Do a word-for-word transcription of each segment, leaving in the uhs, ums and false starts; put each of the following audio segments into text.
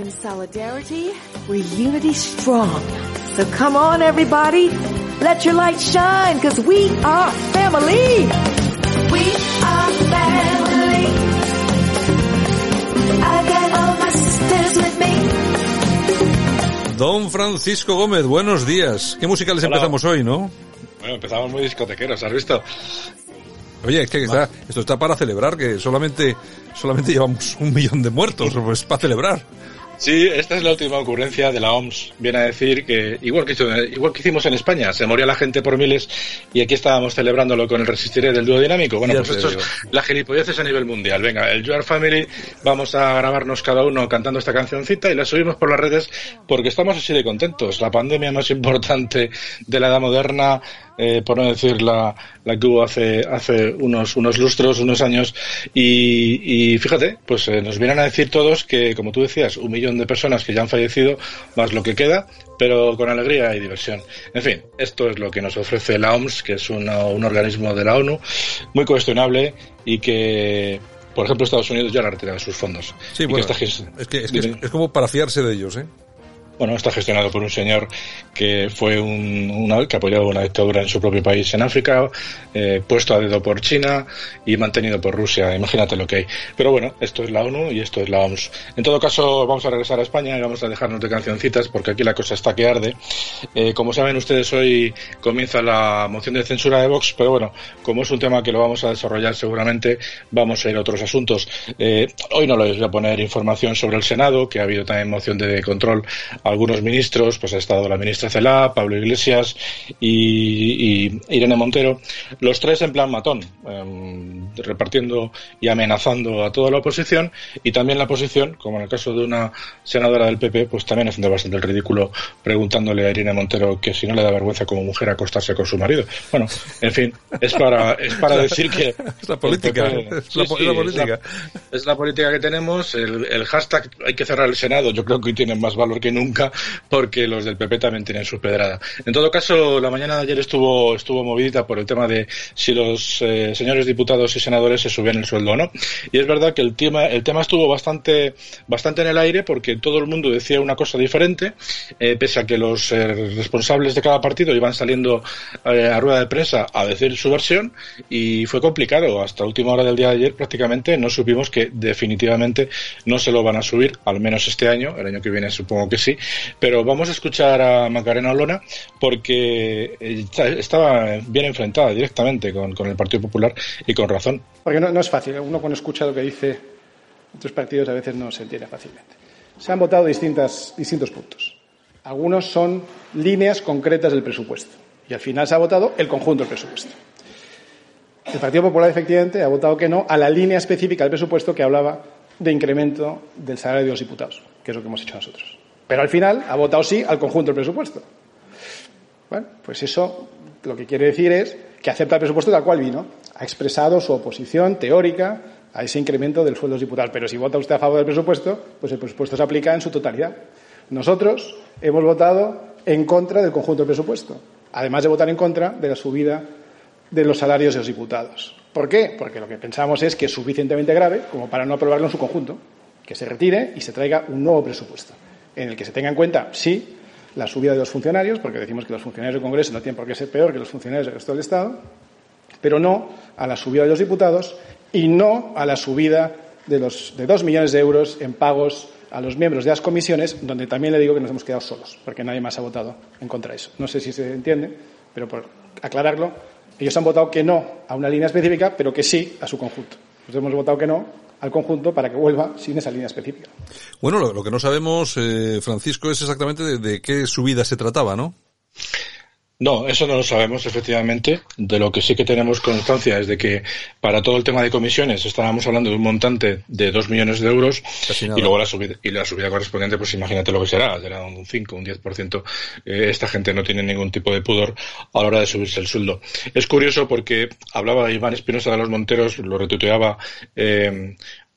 In solidarity, we're unity strong. So come on, everybody. Let your light shine, because we are family. We are family. I got all my sisters with me. Don Francisco Gómez, buenos días. ¿Qué música les Hola. Empezamos hoy, no? Bueno, empezamos muy discotequeros, ¿has visto? Oye, es que está, esto está para celebrar, que solamente solamente llevamos un millón de muertos, pues para celebrar. Sí, esta es la última ocurrencia de la O M S. Viene a decir que, igual que, igual que hicimos en España, se moría la gente por miles y aquí estábamos celebrándolo con el Resistiré del dúo dinámico. Bueno, Ya pues te esto digo. es la gilipolleces a nivel mundial. Venga, el You Are Family, vamos a grabarnos cada uno cantando esta cancioncita y la subimos por las redes porque estamos así de contentos. La pandemia más importante de la edad moderna, eh, por no decir la, la que hubo hace, hace unos, unos lustros, unos años, y, y fíjate, pues eh, nos vienen a decir todos que, como tú decías, un millón de personas que ya han fallecido, más lo que queda, pero con alegría y diversión. En fin, esto es lo que nos ofrece la O M S, que es una, un organismo de la ONU muy cuestionable y que, por ejemplo, Estados Unidos ya la retira de sus fondos. Sí, Y bueno, que está gest- es que, es, que es, es como para fiarse de ellos, ¿eh? Bueno, está gestionado por un señor que fue un, una, que apoyó una dictadura en su propio país en África, eh, puesto a dedo por China y mantenido por Rusia. Imagínate lo que hay. Pero bueno, esto es la ONU y esto es la O M S. En todo caso, vamos a regresar a España y vamos a dejarnos de cancioncitas porque aquí la cosa está que arde. Eh, como saben ustedes, hoy comienza la moción de censura de Vox, pero bueno, como es un tema que lo vamos a desarrollar seguramente, vamos a ir a otros asuntos. Eh, hoy no les voy a poner información sobre el Senado, que ha habido también moción de control a algunos ministros, pues ha estado la ministra Celaá, Pablo Iglesias y, y Irene Montero, los tres en plan matón, eh, repartiendo y amenazando a toda la oposición, y también la oposición, como en el caso de una senadora del P P, pues también haciendo bastante el ridículo preguntándole a Irene Montero que si no le da vergüenza como mujer acostarse con su marido. Bueno, en fin, es para es para decir que Es la política, el P P es la, sí, es la sí, política. Es la, es la política que tenemos, el, el hashtag hay que cerrar el Senado, yo creo que hoy tiene más valor que nunca, porque los del P P también tienen su pedrada. En todo caso, la mañana de ayer estuvo estuvo movidita por el tema de si los eh, señores diputados y senadores se subían el sueldo o no. Y es verdad que el tema el tema estuvo bastante bastante en el aire porque todo el mundo decía una cosa diferente, eh, pese a que los eh, responsables de cada partido iban saliendo eh, a rueda de prensa a decir su versión, y fue complicado. Hasta última hora del día de ayer prácticamente no supimos que definitivamente no se lo van a subir, al menos este año. El año que viene supongo que sí. Pero vamos a escuchar a Macarena Olona porque estaba bien enfrentada directamente con, con el Partido Popular y con razón. Porque no, no es fácil. Uno cuando escucha lo que dice otros partidos a veces no se entiende fácilmente. Se han votado distintas, distintos puntos. Algunos son líneas concretas del presupuesto. Y al final se ha votado el conjunto del presupuesto. El Partido Popular efectivamente ha votado que no a la línea específica del presupuesto que hablaba de incremento del salario de los diputados, que es lo que hemos hecho nosotros. Pero al final ha votado sí al conjunto del presupuesto. Bueno, pues eso lo que quiere decir es que acepta el presupuesto tal cual vino. Ha expresado su oposición teórica a ese incremento del sueldo de los diputados. Pero si vota usted a favor del presupuesto, pues el presupuesto se aplica en su totalidad. Nosotros hemos votado en contra del conjunto del presupuesto, además de votar en contra de la subida de los salarios de los diputados. ¿Por qué? Porque lo que pensamos es que es suficientemente grave como para no aprobarlo en su conjunto, que se retire y se traiga un nuevo presupuesto en el que se tenga en cuenta, sí, la subida de los funcionarios, porque decimos que los funcionarios del Congreso no tienen por qué ser peor que los funcionarios del resto del Estado, pero no a la subida de los diputados y no a la subida de los de dos millones de euros en pagos a los miembros de las comisiones, donde también le digo que nos hemos quedado solos, porque nadie más ha votado en contra de eso. No sé si se entiende, pero por aclararlo, ellos han votado que no a una línea específica, pero que sí a su conjunto. Nosotros hemos votado que no al conjunto para que vuelva sin esa línea específica. Bueno, lo, lo que no sabemos, eh, Francisco, es exactamente de, de qué subida se trataba, ¿no? No, eso no lo sabemos, efectivamente. De lo que sí que tenemos constancia es de que para todo el tema de comisiones estábamos hablando de un montante de dos millones de euros y luego la subida, y la subida correspondiente, pues imagínate lo que será, será un cinco, un diez por ciento. Eh, esta gente no tiene ningún tipo de pudor a la hora de subirse el sueldo. Es curioso porque hablaba Iván Espinosa de los Monteros, lo retuiteaba, eh,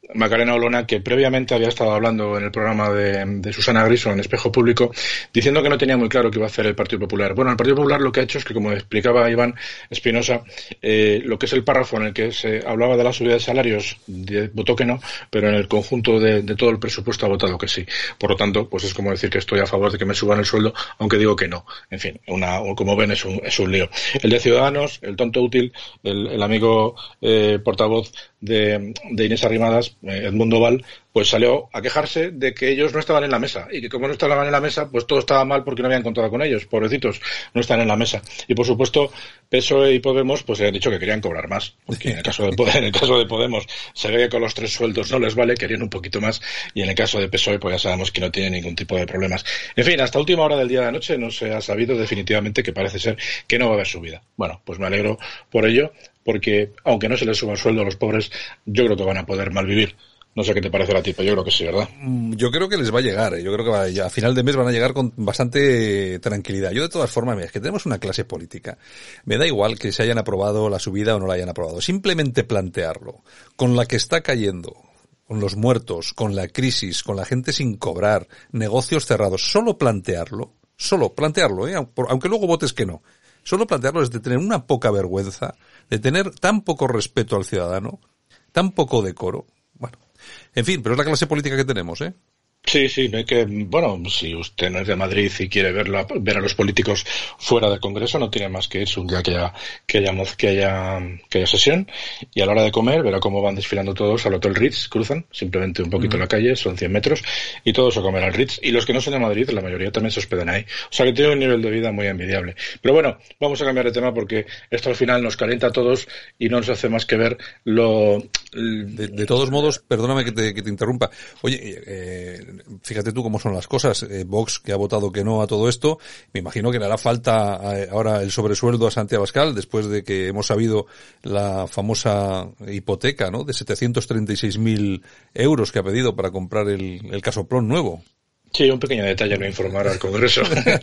Macarena Olona, que previamente había estado hablando en el programa de, de Susana Griso en Espejo Público, diciendo que no tenía muy claro qué iba a hacer el Partido Popular. Bueno, el Partido Popular lo que ha hecho es que, como explicaba Iván Espinosa, eh, lo que es el párrafo en el que se hablaba de la subida de salarios, de, votó que no, pero en el conjunto de, de todo el presupuesto ha votado que sí. Por lo tanto, pues es como decir que estoy a favor de que me suban el sueldo, aunque digo que no. En fin, una, como ven, es un, es un lío. El de Ciudadanos, el tonto útil, el, el amigo eh, portavoz de, de Inés Arrimadas, Edmundo Val, pues salió a quejarse de que ellos no estaban en la mesa y que como no estaban en la mesa, pues todo estaba mal porque no habían contado con ellos, pobrecitos, no están en la mesa. Y por supuesto, P S O E y Podemos pues han dicho que querían cobrar más, porque en el caso de en el caso de Podemos se ve que con los tres sueldos no les vale, querían un poquito más, y en el caso de P S O E pues ya sabemos que no tiene ningún tipo de problemas. En fin, hasta última hora del día de la noche no se ha sabido definitivamente que parece ser que no va a haber subida. Bueno, pues me alegro por ello, porque aunque no se les suba el sueldo a los pobres, yo creo que van a poder malvivir. No sé qué te parece a ti, pero yo creo que sí, ¿verdad? Yo creo que les va a llegar, ¿eh? Yo creo que va, ya, a final de mes van a llegar con bastante tranquilidad. Yo de todas formas, mira, es que tenemos una clase política. Me da igual que se hayan aprobado la subida o no la hayan aprobado. Simplemente plantearlo, con la que está cayendo, con los muertos, con la crisis, con la gente sin cobrar, negocios cerrados, solo plantearlo, solo plantearlo, ¿eh? Aunque luego votes que no. Solo plantearlo es de tener una poca vergüenza, de tener tan poco respeto al ciudadano, tan poco decoro. Bueno, en fin, pero es la clase política que tenemos, ¿eh? Sí, sí, ve que, bueno, si usted no es de Madrid y quiere verlo, ver a los políticos fuera del Congreso, no tiene más que irse un día que haya, que haya, que haya, que haya sesión, y a la hora de comer verá cómo van desfilando todos al Hotel Ritz, cruzan simplemente un poquito mm. la calle, son cien metros, y todos a comer al Ritz, y los que no son de Madrid, la mayoría también se hospedan ahí. O sea que tiene un nivel de vida muy envidiable. Pero bueno, vamos a cambiar de tema porque esto al final nos calienta a todos y no nos hace más que ver lo... De, de todos modos, perdóname que te, que te interrumpa. Oye, eh, fíjate tú cómo son las cosas. Eh, Vox, que ha votado que no a todo esto, me imagino que le hará falta eh, ahora el sobresueldo a Santiago Abascal, después de que hemos sabido la famosa hipoteca, ¿no?, de setecientos treinta y seis mil euros que ha pedido para comprar el, el Casoplón nuevo. Sí, un pequeño detalle no informar al Congreso.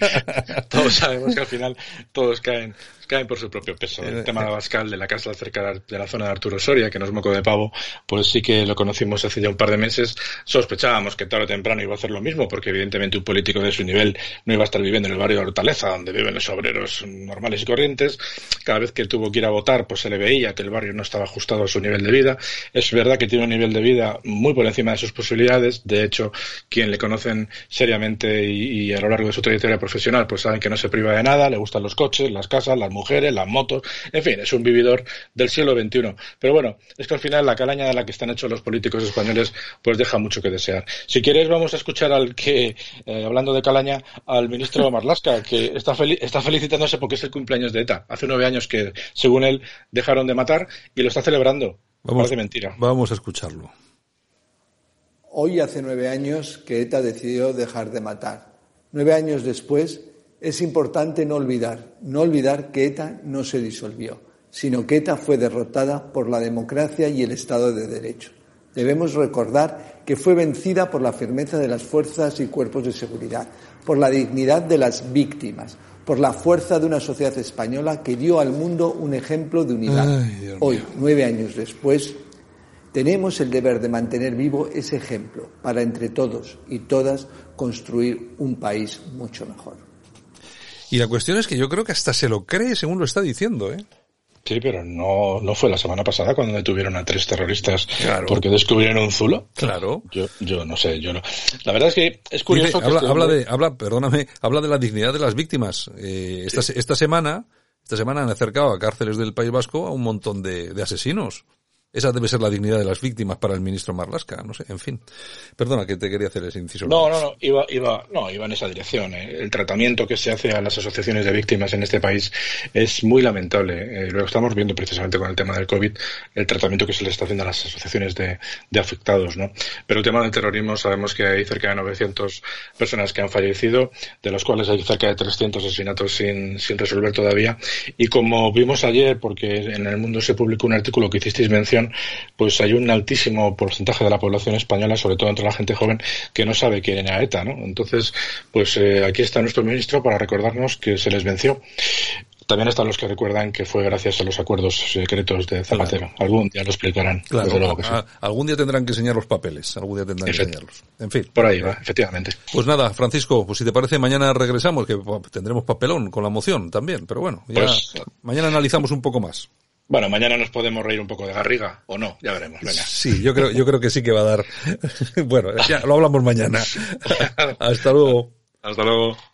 Todos sabemos que al final todos caen caen por su propio peso. El tema de Abascal, de la casa cerca de la zona de Arturo Soria, que no es moco de pavo, pues sí que lo conocimos hace ya un par de meses. Sospechábamos que tarde o temprano iba a hacer lo mismo, porque evidentemente un político de su nivel no iba a estar viviendo en el barrio de Hortaleza, donde viven los obreros normales y corrientes. Cada vez que tuvo que ir a votar, pues se le veía que el barrio no estaba ajustado a su nivel de vida. Es verdad que tiene un nivel de vida muy por encima de sus posibilidades. De hecho, quien le conocen seriamente y, y a lo largo de su trayectoria profesional, pues saben que no se priva de nada, le gustan los coches, las casas, las mujeres, las motos, en fin, es un vividor del siglo veintiuno. Pero bueno, es que al final la calaña de la que están hechos los políticos españoles pues deja mucho que desear. Si quieres vamos a escuchar al que, eh, hablando de calaña, al ministro Marlaska, que está, fel- está felicitándose porque es el cumpleaños de ETA. Hace nueve años que, según él, dejaron de matar y lo está celebrando. Vamos, Parece mentira. Vamos a escucharlo. Hoy hace nueve años que ETA decidió dejar de matar. Nueve años después, es importante no olvidar, no olvidar que ETA no se disolvió, sino que ETA fue derrotada por la democracia y el Estado de Derecho. Debemos recordar que fue vencida por la firmeza de las fuerzas y cuerpos de seguridad, por la dignidad de las víctimas, por la fuerza de una sociedad española que dio al mundo un ejemplo de unidad. Ay, Hoy, nueve años después, tenemos el deber de mantener vivo ese ejemplo para entre todos y todas construir un país mucho mejor. Y la cuestión es que yo creo que hasta se lo cree según lo está diciendo, ¿eh? Sí, pero no no fue la semana pasada cuando detuvieron a tres terroristas claro. porque descubrieron un zulo. Claro. Yo yo no sé, yo no. La verdad es que es curioso. Dice, que habla, este habla hombre... de, habla, perdóname, habla de la dignidad de las víctimas. Eh, esta, sí. esta semana, esta semana han acercado a cárceles del País Vasco a un montón de, de asesinos. Esa debe ser la dignidad de las víctimas para el ministro Marlaska, no sé, en fin. Perdona que te quería hacer ese inciso. No, no, no, iba, iba, no, iba en esa dirección. ¿eh? El tratamiento que se hace a las asociaciones de víctimas en este país es muy lamentable. Eh, lo estamos viendo precisamente con el tema del COVID, el tratamiento que se le está haciendo a las asociaciones de, de afectados, ¿no? Pero el tema del terrorismo, sabemos que hay cerca de novecientas personas que han fallecido, de los cuales hay cerca de trescientos asesinatos sin, sin resolver todavía. Y como vimos ayer, porque en El Mundo se publicó un artículo que hicisteis mención, pues hay un altísimo porcentaje de la población española, sobre todo entre la gente joven, que no sabe quién era ETA, ¿no? Entonces, pues eh, aquí está nuestro ministro para recordarnos que se les venció. También están los que recuerdan que fue gracias a los acuerdos secretos de Zapatero. Claro. Algún día lo explicarán. Claro, desde luego que sí. a, algún día tendrán que enseñar los papeles, algún día tendrán Efect- que enseñarlos. En fin. Por ahí va, efectivamente. Pues nada, Francisco, pues si te parece, mañana regresamos, que pues, tendremos papelón con la moción también, pero bueno, ya pues, mañana analizamos un poco más. Bueno, mañana nos podemos reír un poco de Garriga, o no, ya veremos. Venga. Sí, yo creo, yo creo que sí que va a dar. Bueno, ya lo hablamos mañana. Hasta luego. Hasta luego.